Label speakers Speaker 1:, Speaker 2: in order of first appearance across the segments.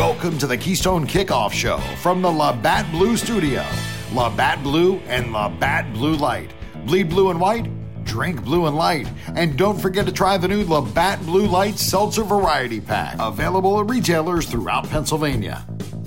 Speaker 1: Welcome to the Keystone Kickoff Show from the Labatt Blue Studio. Labatt Blue and Labatt Blue Light. Bleed blue and white, drink blue and light. And don't forget to try the new Labatt Blue Light Seltzer Variety Pack. Available at retailers throughout Pennsylvania.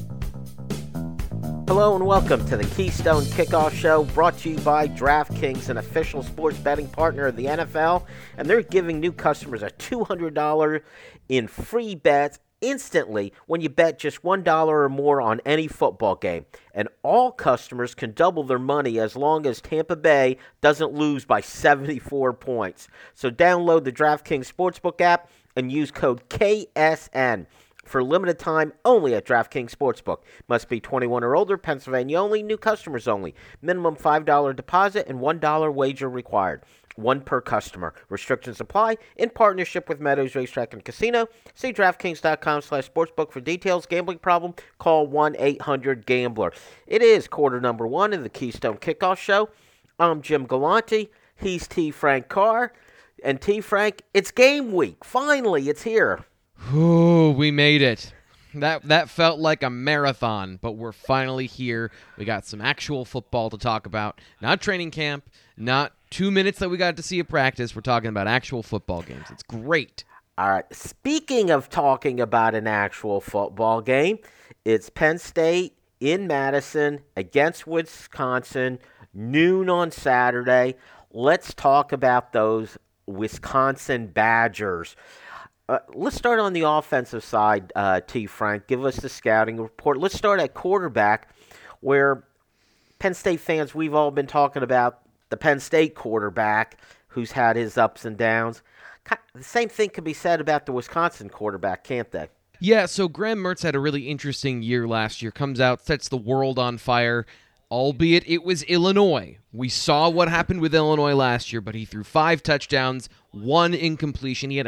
Speaker 2: Hello and welcome to the Keystone Kickoff Show, brought to you by DraftKings, an official sports betting partner of the NFL. And they're giving new customers a $200 in free bets instantly when you bet just $1 or more on any football game. And all customers can double their money as long as Tampa Bay doesn't lose by 74 points. So download the DraftKings Sportsbook app and use code KSN. For limited time only at DraftKings Sportsbook. Must be 21 or older, Pennsylvania only, new customers only. Minimum $5 deposit and $1 wager required. One per customer. Restrictions apply in partnership with Meadows Racetrack and Casino. See DraftKings.com/sportsbook for details. Gambling problem? Call 1-800-GAMBLER. It is quarter number one of the Keystone Kickoff Show. I'm Jim Galante. He's T. Frank Carr. And T. Frank, it's game week. Finally, it's here.
Speaker 3: Ooh, we made it. That felt like a marathon, but we're finally here. We got some actual football to talk about. Not training camp, not 2 minutes that we got to see a practice. We're talking about actual football games. It's great.
Speaker 2: All right. Speaking of talking about an actual football game, it's Penn State in Madison against Wisconsin, noon on Saturday. Let's talk about those Wisconsin Badgers. Let's start on the offensive side, T. Frank. Give us the scouting report. Let's start at quarterback, where Penn State fans, we've all been talking about the Penn State quarterback who's had his ups and downs. The same thing can be said about the Wisconsin quarterback, can't they?
Speaker 3: Yeah, so Graham Mertz had a really interesting year last year. Comes out, sets the world on fire, albeit it was Illinois. We saw what happened with Illinois last year, but he threw 5 touchdowns, 1 incompletion. He had a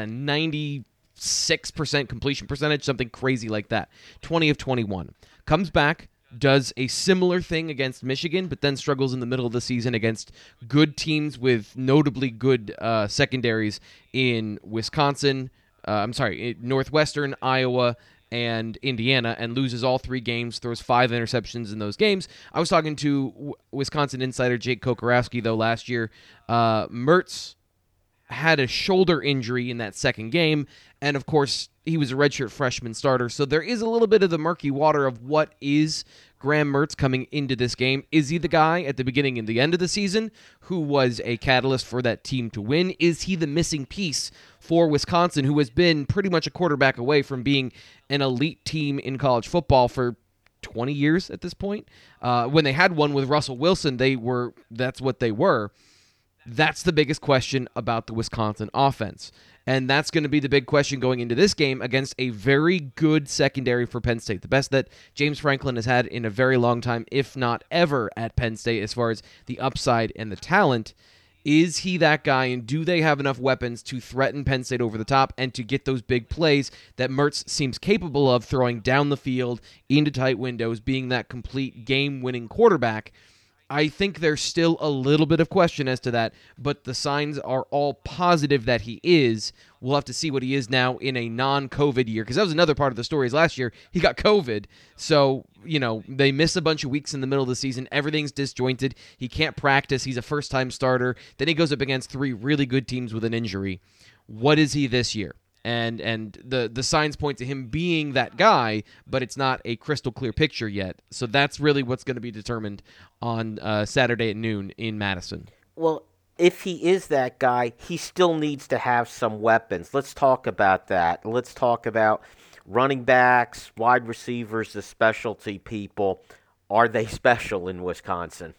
Speaker 3: 96% completion percentage, something crazy like that. 20 of 21. Comes back, does a similar thing against Michigan, but then struggles in the middle of the season against good teams with notably good secondaries in Wisconsin, Northwestern, Iowa, and Indiana, and loses all 3 games, throws 5 interceptions in those games. I was talking to Wisconsin insider Jake Kokorowski, though, last year. Mertz had a shoulder injury in that second game, and of course, he was a redshirt freshman starter, so there is a little bit of the murky water of what is Graham Mertz coming into this game. Is he the guy at the beginning and the end of the season who was a catalyst for that team to win? Is he the missing piece for Wisconsin, who has been pretty much a quarterback away from being an elite team in college football for 20 years at this point? When they had one with Russell Wilson, that's what they were. That's the biggest question about the Wisconsin offense. And that's going to be the big question going into this game against a very good secondary for Penn State. The best that James Franklin has had in a very long time, if not ever, at Penn State as far as the upside and the talent. Is he that guy, and do they have enough weapons to threaten Penn State over the top and to get those big plays that Mertz seems capable of, throwing down the field into tight windows, being that complete game-winning quarterback? I think there's still a little bit of question as to that, but the signs are all positive that he is. We'll have to see what he is now in a non-COVID year, because that was another part of the story. Is last year, he got COVID, so, they miss a bunch of weeks in the middle of the season. Everything's disjointed. He can't practice. He's a first-time starter. Then he goes up against 3 really good teams with an injury. What is he this year? And the signs point to him being that guy, but it's not a crystal clear picture yet. So that's really what's going to be determined on Saturday at noon in Madison.
Speaker 2: Well, if he is that guy, he still needs to have some weapons. Let's talk about that. Let's talk about running backs, wide receivers, the specialty people. Are they special in Wisconsin?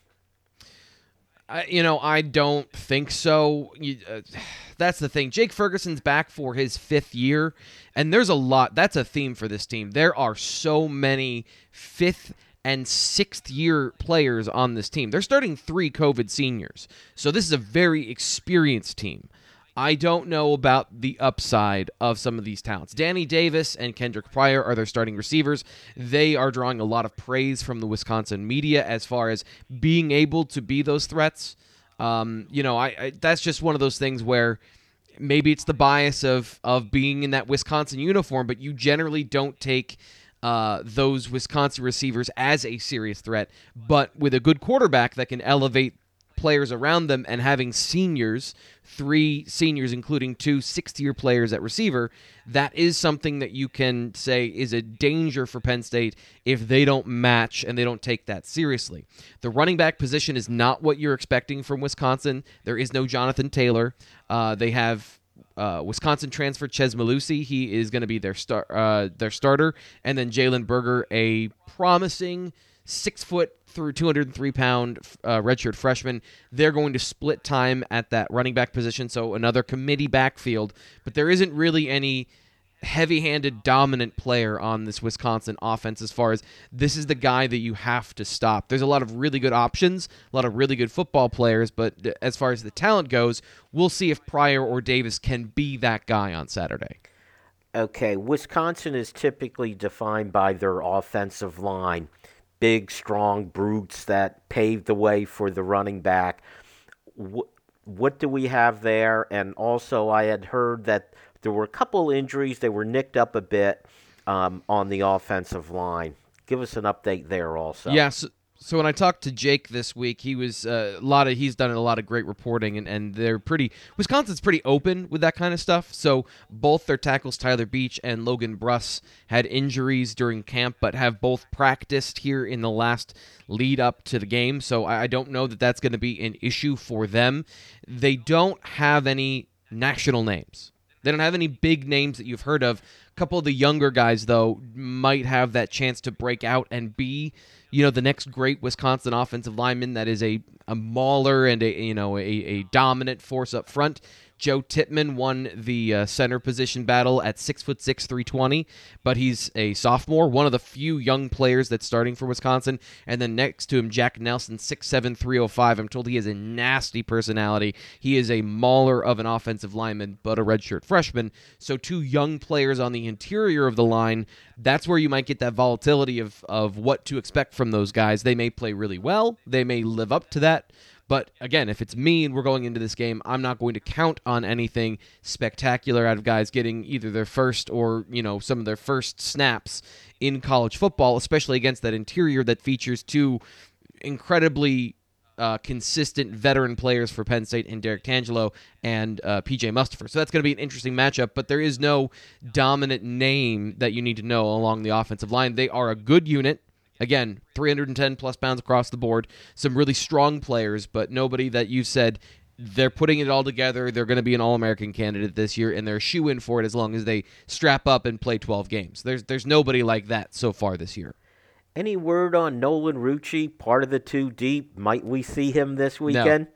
Speaker 3: I don't think so. That's the thing. Jake Ferguson's back for his 5th year, and there's a lot. That's a theme for this team. There are so many 5th and 6th year players on this team. They're starting 3 COVID seniors, so this is a very experienced team. I don't know about the upside of some of these talents. Danny Davis and Kendrick Pryor are their starting receivers. They are drawing a lot of praise from the Wisconsin media as far as being able to be those threats. That's just one of those things where maybe it's the bias of being in that Wisconsin uniform, but you generally don't take those Wisconsin receivers as a serious threat, but with a good quarterback that can elevate players around them and having seniors, 3 seniors, including 2 sixth-year players at receiver, that is something that you can say is a danger for Penn State if they don't match and they don't take that seriously. The running back position is not what you're expecting from Wisconsin. There is no Jonathan Taylor. They have Wisconsin transfer Ches Malusi. He is going to be their starter. And then Jalen Berger, a promising 6 foot through 203-pound redshirt freshman. They're going to split time at that running back position, so another committee backfield. But there isn't really any heavy-handed dominant player on this Wisconsin offense as far as this is the guy that you have to stop. There's a lot of really good options, a lot of really good football players, but as far as the talent goes, we'll see if Pryor or Davis can be that guy on Saturday.
Speaker 2: Okay, Wisconsin is typically defined by their offensive line. Big, strong brutes that paved the way for the running back. What do we have there? And also, I had heard that there were a couple injuries. They were nicked up a bit on the offensive line. Give us an update there also.
Speaker 3: Yes. So when I talked to Jake this week, he was he's done a lot of great reporting, and they're Wisconsin's pretty open with that kind of stuff. So both their tackles, Tyler Beach and Logan Bruss, had injuries during camp, but have both practiced here in the last lead up to the game. So I don't know that that's going to be an issue for them. They don't have any national names. They don't have any big names that you've heard of. A couple of the younger guys, though, might have that chance to break out and be, the next great Wisconsin offensive lineman that is a mauler and a dominant force up front. Joe Tippmann won the center position battle at 6'6", 320, but he's a sophomore, one of the few young players that's starting for Wisconsin. And then next to him, Jack Nelson, 6'7", 305. I'm told he has a nasty personality. He is a mauler of an offensive lineman, but a redshirt freshman. So 2 young players on the interior of the line. That's where you might get that volatility of what to expect from those guys. They may play really well. They may live up to that. But again, if it's me and we're going into this game, I'm not going to count on anything spectacular out of guys getting either their first or, some of their first snaps in college football, especially against that interior that features 2 incredibly consistent veteran players for Penn State in Derek Tangelo and P.J. Mustipher. So that's going to be an interesting matchup, but there is no dominant name that you need to know along the offensive line. They are a good unit. Again, 310-plus pounds across the board. Some really strong players, but nobody that you said they're putting it all together. They're going to be an All-American candidate this year, and they're a shoe-in for it as long as they strap up and play 12 games. There's nobody like that so far this year.
Speaker 2: Any word on Nolan Rucci, part of the 2 deep? Might we see him this weekend?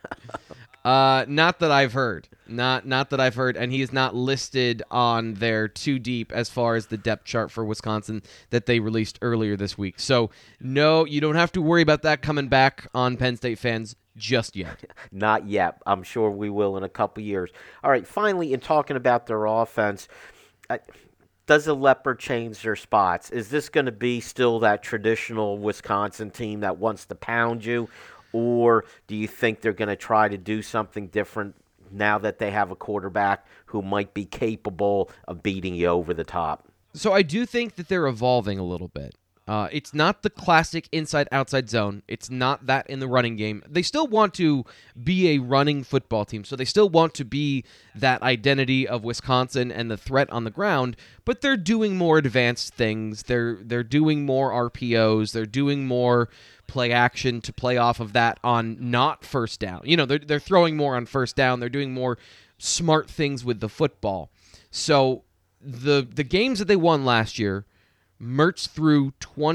Speaker 3: No. Not that I've heard. Not that I've heard, and he is not listed on their 2 deep as far as the depth chart for Wisconsin that they released earlier this week. So, no, you don't have to worry about that coming back on Penn State fans just yet.
Speaker 2: Not yet. I'm sure we will in a couple years. All right, finally, in talking about their offense, does the Leopard change their spots? Is this going to be still that traditional Wisconsin team that wants to pound you? Or do you think they're going to try to do something different now that they have a quarterback who might be capable of beating you over the top?
Speaker 3: So I do think that they're evolving a little bit. It's not the classic inside-outside zone. It's not that in the running game. They still want to be a running football team, so they still want to be that identity of Wisconsin and the threat on the ground, but they're doing more advanced things. They're doing more RPOs. They're doing more play action to play off of that on not first down. They're throwing more on first down. They're doing more smart things with the football. So the games that they won last year, Mertz threw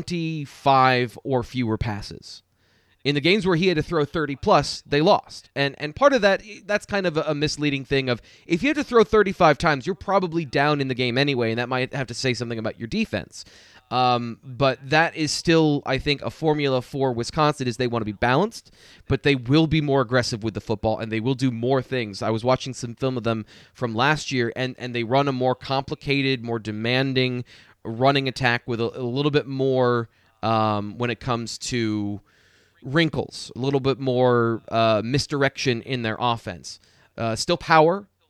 Speaker 3: 25 or fewer passes. In the games where he had to throw 30-plus, they lost. And part of that's kind of a misleading thing of, if you have to throw 35 times, you're probably down in the game anyway, and that might have to say something about your defense. But that is still, I think, a formula for Wisconsin is they want to be balanced, but they will be more aggressive with the football, and they will do more things. I was watching some film of them from last year, and they run a more complicated, more demanding running attack with a little bit more when it comes to wrinkles, a little bit more misdirection in their offense. Still power,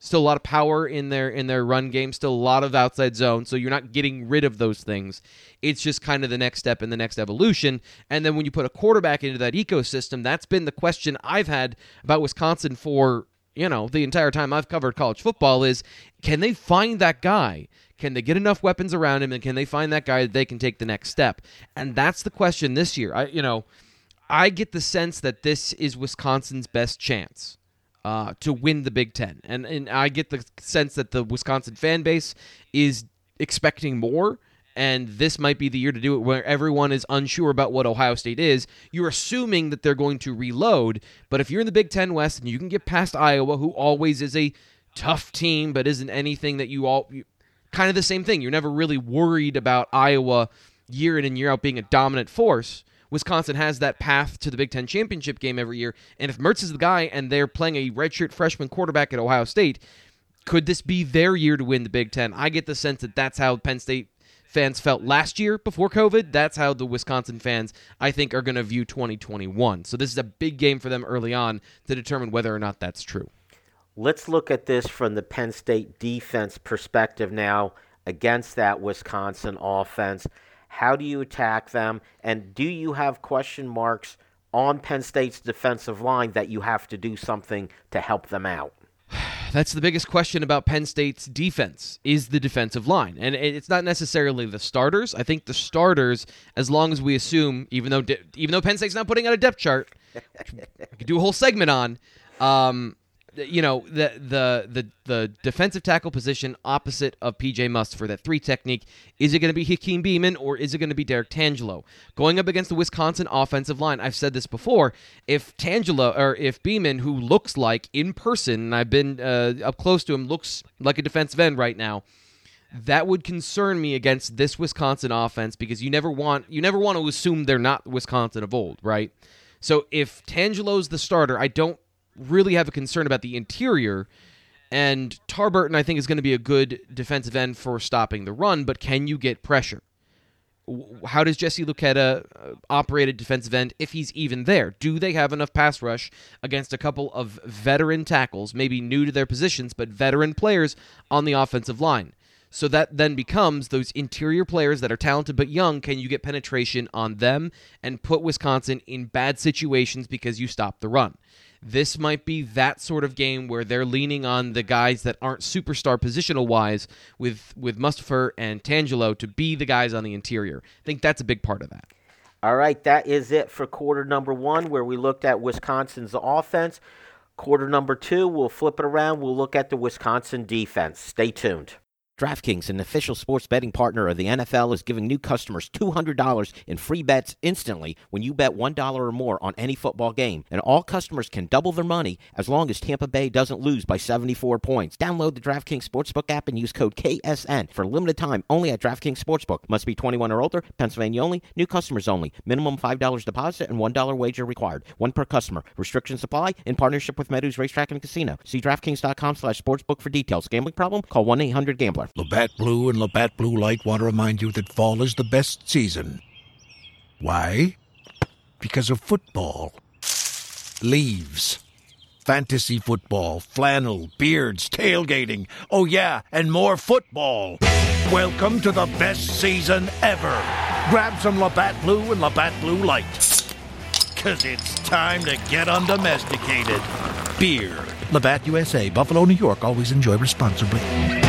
Speaker 3: Still a lot of power in their run game, still a lot of outside zone, so you're not getting rid of those things. It's just kind of the next step in the next evolution. And then when you put a quarterback into that ecosystem, that's been the question I've had about Wisconsin for, the entire time I've covered college football is, can they find that guy? Can they get enough weapons around him, and can they find that guy that they can take the next step? And that's the question this year. I get the sense that this is Wisconsin's best chance to win the Big Ten. And I get the sense that the Wisconsin fan base is expecting more, and this might be the year to do it where everyone is unsure about what Ohio State is. You're assuming that they're going to reload, but if you're in the Big Ten West and you can get past Iowa, who always is a tough team but isn't anything that kind of the same thing. You're never really worried about Iowa year in and year out being a dominant force. Wisconsin has that path to the Big Ten championship game every year, and if Mertz is the guy and they're playing a redshirt freshman quarterback at Ohio State, could this be their year to win the Big Ten? I get the sense that that's how Penn State fans felt last year before COVID. That's how the Wisconsin fans, I think, are going to view 2021. So this is a big game for them early on to determine whether or not that's true.
Speaker 2: Let's look at this from the Penn State defense perspective now against that Wisconsin offense. How do you attack them? And do you have question marks on Penn State's defensive line that you have to do something to help them out?
Speaker 3: That's the biggest question about Penn State's defense, is the defensive line. And it's not necessarily the starters. I think the starters, as long as we assume, even though Penn State's not putting out a depth chart, I could do a whole segment on, the defensive tackle position opposite of P.J. Must for that 3 technique. Is it going to be Hakeem Beamon or is it going to be Derek Tangelo? Going up against the Wisconsin offensive line, I've said this before, if Beamon, who looks like in person, and I've been up close to him, looks like a defensive end right now, that would concern me against this Wisconsin offense because you never want to assume they're not Wisconsin of old, right? So if Tangelo's the starter, I don't really have a concern about the interior, and Tarburton I think is going to be a good defensive end for stopping the run, but can you get pressure? How does Jesse Luketa operate a defensive end if he's even there? Do they have enough pass rush against a couple of veteran tackles, maybe new to their positions, but veteran players on the offensive line? So that then becomes those interior players that are talented but young. Can you get penetration on them and put Wisconsin in bad situations because you stop the run? This might be that sort of game where they're leaning on the guys that aren't superstar positional-wise with Mustipher and Tangelo to be the guys on the interior. I think that's a big part of that.
Speaker 2: All right, that is it for quarter number 1, where we looked at Wisconsin's offense. Quarter number 2, we'll flip it around. We'll look at the Wisconsin defense. Stay tuned. DraftKings, an official sports betting partner of the NFL, is giving new customers $200 in free bets instantly when you bet $1 or more on any football game. And all customers can double their money as long as Tampa Bay doesn't lose by 74 points. Download the DraftKings Sportsbook app and use code KSN for a limited time only at DraftKings Sportsbook. Must be 21 or older, Pennsylvania only, new customers only. Minimum $5 deposit and $1 wager required. One per customer. Restrictions apply in partnership with Meadows Racetrack and Casino. See DraftKings.com/sportsbook for details. Gambling problem? Call 1-800-GAMBLER.
Speaker 4: Labatt Blue and Labatt Blue Light want to remind you that fall is the best season. Why? Because of football. Leaves. Fantasy football, flannel, beards, tailgating. Oh yeah, and more football. Welcome to the best season ever. Grab some Labatt Blue and Labatt Blue Light. 'Cause it's time to get undomesticated. Beer. Labatt USA, Buffalo, New York. Always enjoy responsibly.